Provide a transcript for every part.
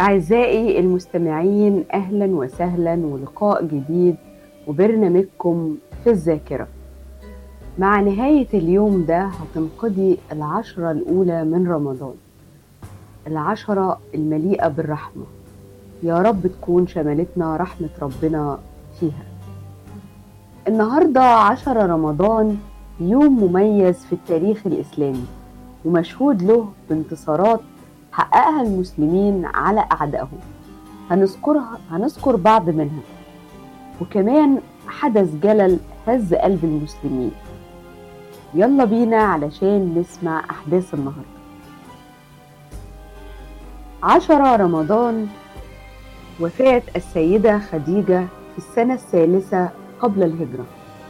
أعزائي المستمعين، أهلا وسهلا ولقاء جديد وبرنامجكم في الذاكرة. مع نهاية اليوم ده هتنقضي العشرة الأولى من رمضان، العشرة المليئة بالرحمة. يا رب تكون شملتنا رحمة ربنا فيها. النهاردة 10 رمضان، يوم مميز في التاريخ الإسلامي ومشهود له بانتصارات حققها المسلمين على أعدائهم. هنذكر بعض منها، وكمان حدث جلل هز قلب المسلمين. يلا بينا علشان نسمع أحداث النهاردة. 10 رمضان، وفاة السيدة خديجة في السنة الثالثة قبل الهجرة.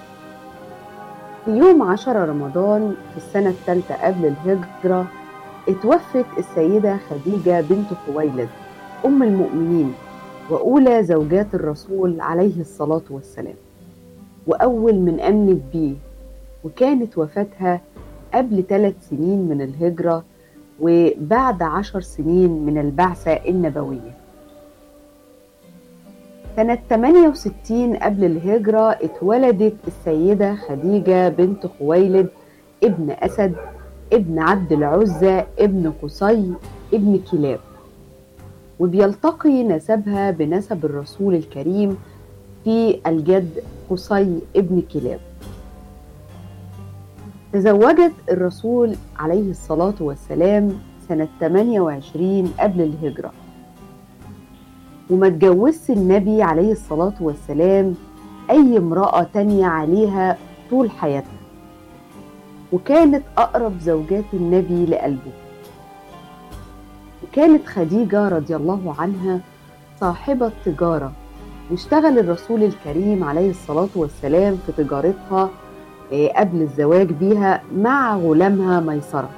في يوم 10 رمضان في السنة الثالثة قبل الهجرة اتوفت السيدة خديجة بنت خويلد أم المؤمنين وأولى زوجات الرسول عليه الصلاة والسلام، وأول من أمنت بيه، وكانت وفاتها قبل 3 سنين من الهجرة وبعد 10 سنين من البعثة النبوية. سنة 68 قبل الهجرة اتولدت السيدة خديجة بنت خويلد ابن أسد ابن عبد العزى ابن قصي ابن كلاب، وبيلتقي نسبها بنسب الرسول الكريم في الجد قصي ابن كلاب. تزوجت الرسول عليه الصلاة والسلام سنة 28 قبل الهجرة، وما تجوزش النبي عليه الصلاة والسلام أي امرأة تانية عليها طول حياتها، وكانت أقرب زوجات النبي لقلبه. وكانت خديجة رضي الله عنها صاحبة تجارة، واشتغل الرسول الكريم عليه الصلاة والسلام في تجارتها قبل الزواج بيها مع غلامها ميسرة.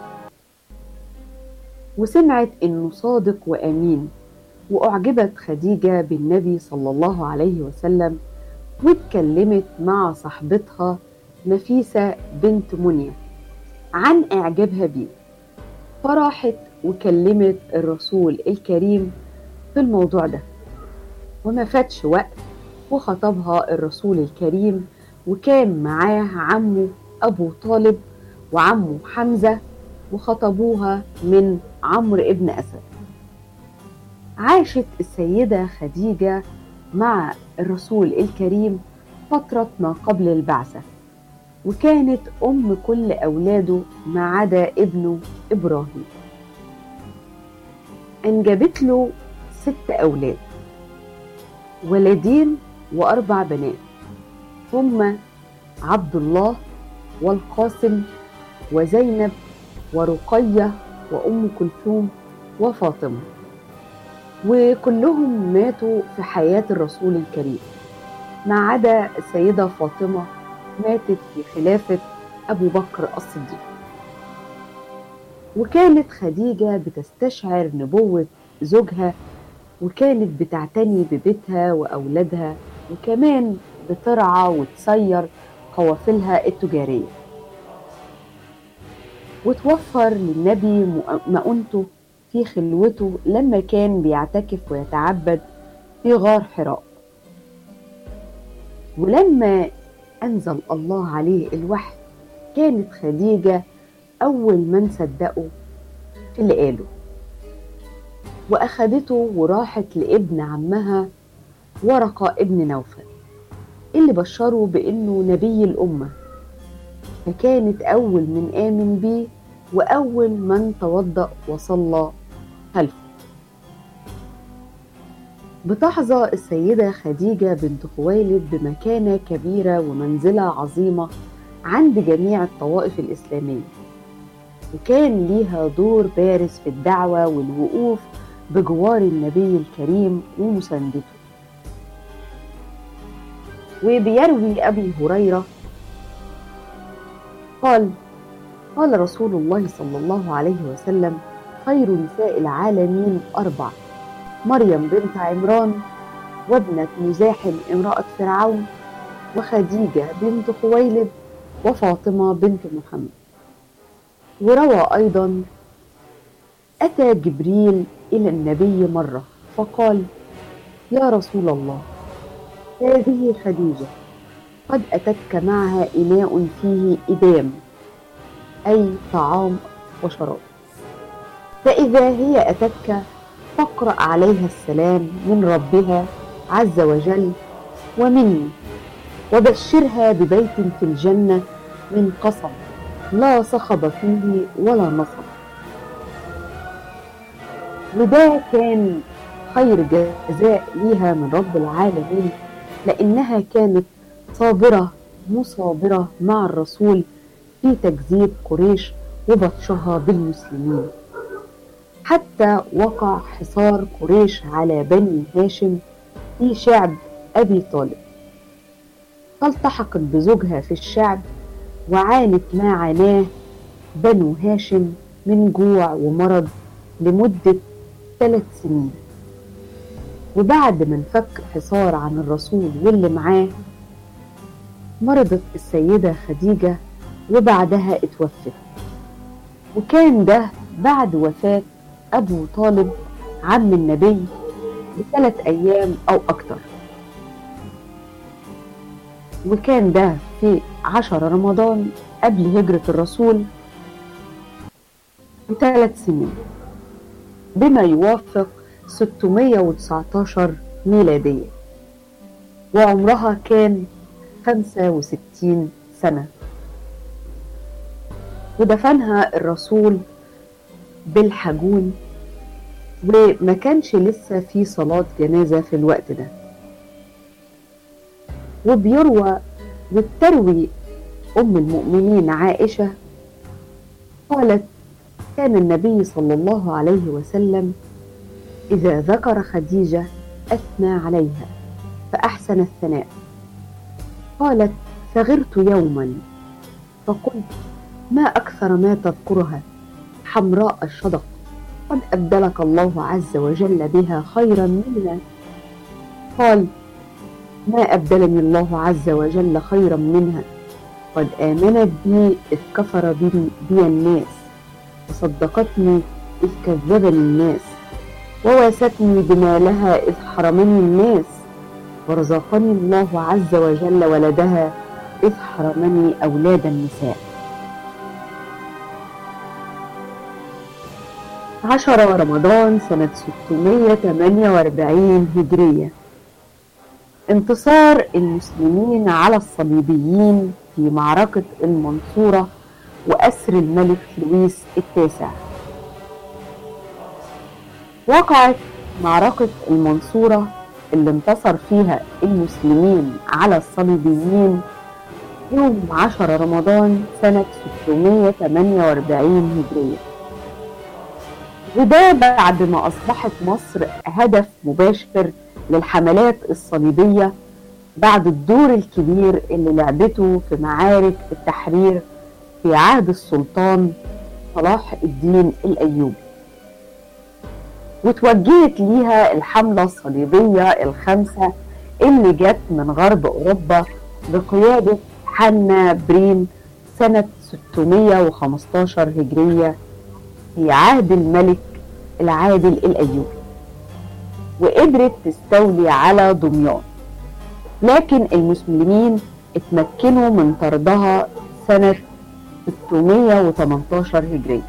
وسمعت إنه صادق وأمين، وأعجبت خديجة بالنبي صلى الله عليه وسلم، واتكلمت مع صاحبتها نفيسة بنت منية عن إعجابها بيه، فراحت وكلمت الرسول الكريم في الموضوع ده. وما فاتش وقت وخطبها الرسول الكريم، وكان معاه عمه أبو طالب وعمه حمزة، وخطبوها من عمرو ابن أسد. عاشت السيدة خديجة مع الرسول الكريم فترة ما قبل البعثة، وكانت أم كل أولاده ما عدا ابنه إبراهيم. أنجبت له 6 أولاد، ولدين و4 بنات، هم عبد الله والقاسم وزينب ورقية وأم كلثوم وفاطمة، وكلهم ماتوا في حياة الرسول الكريم ما عدا السيدة فاطمة، ماتت في خلافة أبو بكر الصديق. وكانت خديجة بتستشعر نبوة زوجها، وكانت بتعتني ببيتها وأولادها، وكمان بترعى وتسير قوافلها التجارية، وتوفر للنبي مؤونته في خلوته لما كان بيعتكف ويتعبد في غار حراء. ولما أنزل الله عليه الوحي، كانت خديجة أول من صدقوا في اللي قاله، وأخدته وراحت لابن عمها ورقة ابن نوفل اللي بشره بأنه نبي الأمة، فكانت أول من آمن بيه وأول من توضأ وصلى خلفه. بتحظى السيدة خديجة بنت خويلد بمكانة كبيرة ومنزلة عظيمة عند جميع الطوائف الإسلامية، وكان ليها دور بارز في الدعوة والوقوف بجوار النبي الكريم ومساندته. وبيروي أبي هريرة قال رسول الله صلى الله عليه وسلم: خير نساء العالمين 4، مريم بنت عمران، وابنة مزاحم امرأة فرعون، وخديجة بنت خويلد، وفاطمة بنت محمد. وروى أيضا: أتى جبريل إلى النبي مرة فقال: يا رسول الله، هذه خديجة قد أتتك معها إناء فيه إدام، أي طعام وشراب، فإذا هي أتتك فاقرأ عليها السلام من ربها عز وجل ومني، وبشرها ببيت في الجنة من قصب لا صخب فيه ولا نصب. وده كان خير جزاء ليها من رب العالمين، لأنها كانت صابرة مصابرة مع الرسول في تكذيب قريش وبطشها بالمسلمين، حتى وقع حصار قريش على بني هاشم في شعب أبي طالب، فالتحقت بزوجها في الشعب وعانت ما عاناه بنو هاشم من جوع ومرض لمدة 3 سنين. وبعد ما انفك الحصار عن الرسول واللي معاه، مرضت السيدة خديجة وبعدها اتوفت، وكان ده بعد وفاة أبو طالب عم النبي ب3 أيام أو أكتر، وكان ده في 10 رمضان قبل هجرة الرسول ب3 سنين، بما يوافق 619 ميلادية، وعمرها كان 65 سنة. ودفنها الرسول بالحجون، وما كانش لسه في صلاة جنازة في الوقت ده. وبتروي أم المؤمنين عائشة قالت: كان النبي صلى الله عليه وسلم إذا ذكر خديجة أثنى عليها فأحسن الثناء. قالت: فغرت يوما فقلت: ما أكثر ما تذكرها، حمراء الشدق، قد أبدلك الله عز وجل بها خيرا منها. قال: ما أبدلني الله عز وجل خيرا منها، قد آمنت بي إذ كفر بي الناس، وصدقتني إذ كذبني الناس، وواستني بمالها إذ حرمني الناس، ورزقني الله عز وجل ولدها إذ حرمني أولاد النساء. 10 رمضان سنة 648 هجرية، انتصار المسلمين على الصليبيين في معركة المنصورة وأسر الملك لويس التاسع. وقعت معركة المنصورة اللي انتصر فيها المسلمين على الصليبيين يوم 10 رمضان سنة 648 هجرية، وده بعد ما أصبحت مصر هدف مباشر للحملات الصليبية بعد الدور الكبير اللي لعبته في معارك التحرير في عهد السلطان صلاح الدين الأيوبي. وتوجهت ليها الحملة الصليبية ال5 اللي جت من غرب أوروبا بقيادة حنا برين سنة 615 هجرية في عهد الملك العادل الأيوبي، وقدرت تستولي على دمياط، لكن المسلمين اتمكنوا من طردها سنة 618 هجرية.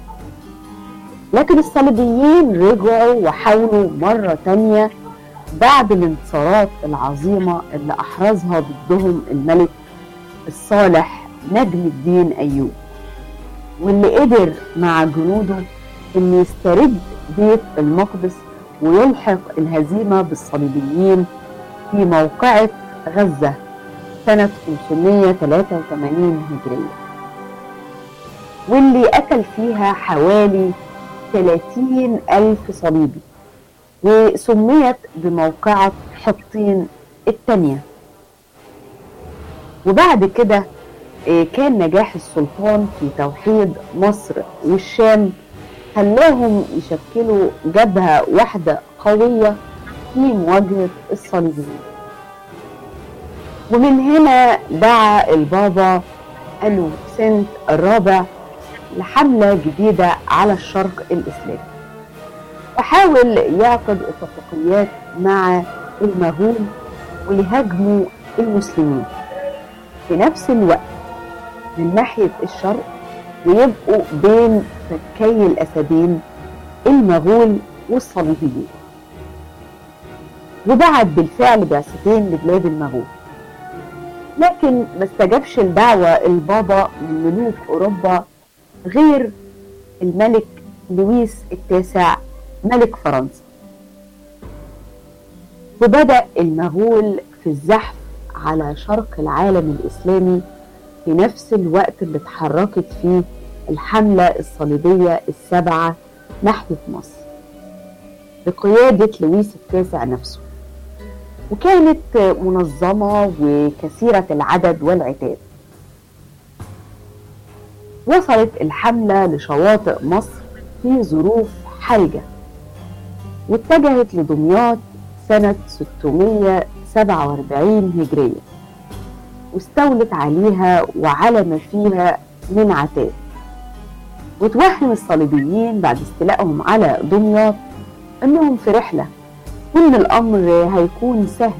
لكن الصليبيين رجعوا وحاولوا مرة تانية بعد الانتصارات العظيمة اللي أحرزها ضدهم الملك الصالح نجم الدين أيوب، واللي قدر مع جنوده إن يسترد بيت المقدس ويلحق الهزيمة بالصليبيين في موقعة غزة سنة 583 هجرية، واللي قتل فيها حوالي 30,000 صليبي، وسميت بموقعة حطين الثانية. وبعد كده كان نجاح السلطان في توحيد مصر والشام خلاهم يشكلوا جبهة واحدة قوية في مواجهة الصليبيين. ومن هنا دعا البابا إنوسنت الرابع لحملة جديدة على الشرق الإسلامي، وحاول يعقد اتفاقيات مع المغول وليهاجموا المسلمين في نفس الوقت من ناحية الشرق، ويبقوا بين فكي الأسدين المغول والصليبيين. وبعت بالفعل بعثتين لبلاد المغول، لكن ما استجابش الدعوة البابا من ملوك أوروبا غير الملك لويس التاسع ملك فرنسا. وبدأ المغول في الزحف على شرق العالم الإسلامي في نفس الوقت اللي اتحركت فيه الحملة الصليبية السبعة ناحية مصر بقيادة لويس التاسع نفسه، وكانت منظمة وكثيرة العدد والعتاد. وصلت الحملة لشواطئ مصر في ظروف حرجة، واتجهت لدمياط سنة 647 هجرية، واستولت عليها وعلى ما فيها من عتاد. وتوهم الصليبيين بعد استيلائهم على دمياط انهم في رحلة وان الامر هيكون سهل،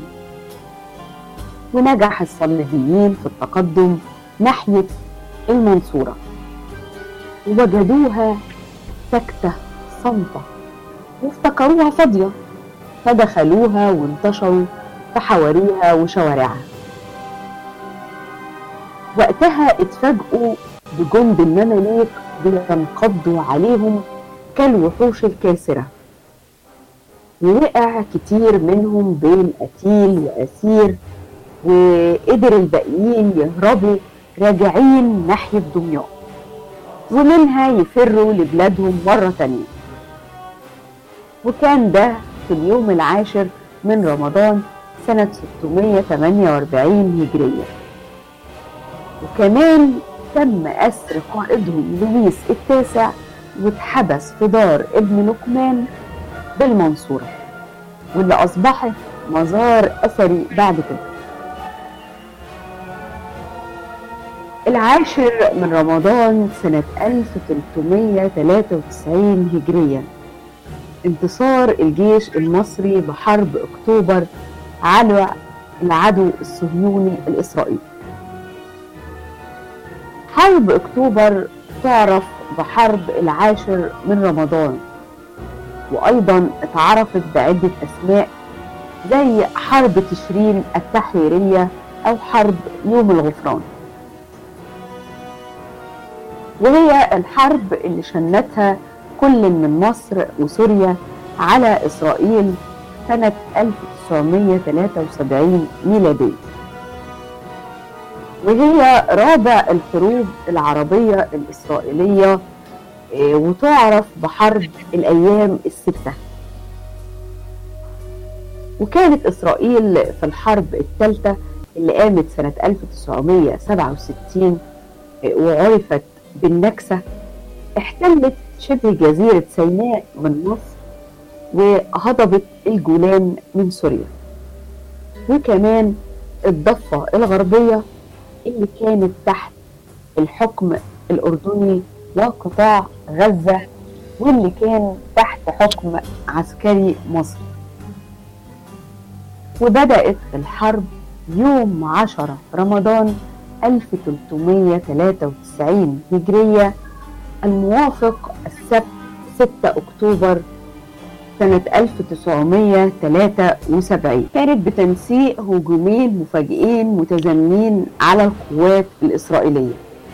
ونجح الصليبيين في التقدم ناحية المنصورة، ووجدوها ساكتة صامتة وافتكروها فاضية، فدخلوها وانتشروا في حواريها وشوارعها. وقتها اتفاجئوا بجند المماليك بينقضوا عليهم كالوحوش الكاسرة، ووقع كتير منهم بين قتيل وأسير، وقدر الباقيين يهربوا راجعين ناحية دمياط، ومنها يفروا لبلادهم مرة تانية. وكان ده في اليوم العاشر من رمضان سنة 648 هجرية. وكمان تم أسر قائدهم لويس التاسع، واتحبس في دار ابن لقمان بالمنصورة، واللي أصبحت مزار أثري بعد كده. العاشر من رمضان سنة 1393 هجريا، انتصار الجيش المصري بحرب أكتوبر على العدو الصهيوني الإسرائيلي. حرب أكتوبر تعرف بحرب العاشر من رمضان، وأيضا اتعرفت بعدة أسماء زي حرب تشرين التحريرية أو حرب يوم الغفران. وهي الحرب اللي شنتها كل من مصر وسوريا على إسرائيل سنة 1973 ميلادية، وهي رابع الحروب العربية الإسرائيلية، وتعرف بحرب الأيام الستة. وكانت إسرائيل في الحرب الثالثة اللي قامت سنة 1967 وعرفت بالنكسة، احتلت شبه جزيرة سيناء من مصر، وهضبت الجولان من سوريا، وكمان الضفة الغربية اللي كانت تحت الحكم الأردني وقطاع غزة، واللي كان تحت حكم عسكري مصري. وبدأت الحرب يوم 10 رمضان 1393 هجرية، الموافق السبت 6 أكتوبر سنة 1973. كانت بتنسيق هجومين مفاجئين متزامنين على القوات الإسرائيلية،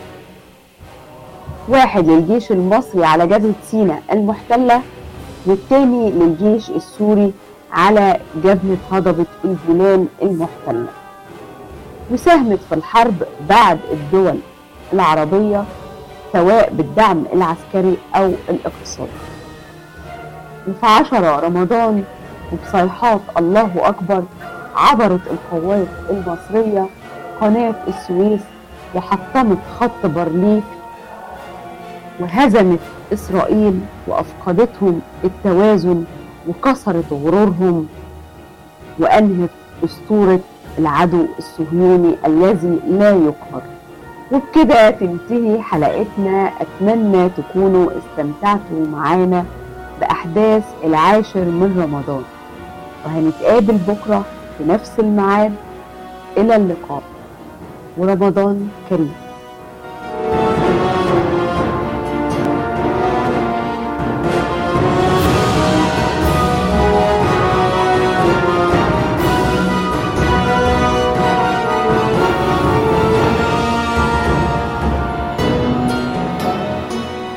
واحد للجيش المصري على جبهة سيناء المحتلة، والتاني للجيش السوري على جبهة هضبة الجولان المحتلة. وساهمت في الحرب بعض الدول العربية سواء بالدعم العسكري أو الاقتصادي. وفي 10 رمضان وبصيحات الله أكبر عبرت القوات المصرية قناة السويس، وحطمت خط بارليف، وهزمت إسرائيل وأفقدتهم التوازن، وكسرت غرورهم، وأنهت أسطورة العدو الصهيوني الذي لا يقهر. وبكده تنتهي حلقتنا. أتمنى تكونوا استمتعتوا معانا، بأحداث العاشر من رمضان، وهنتقابل بكرة في نفس الميعاد. إلى اللقاء ورمضان كريم.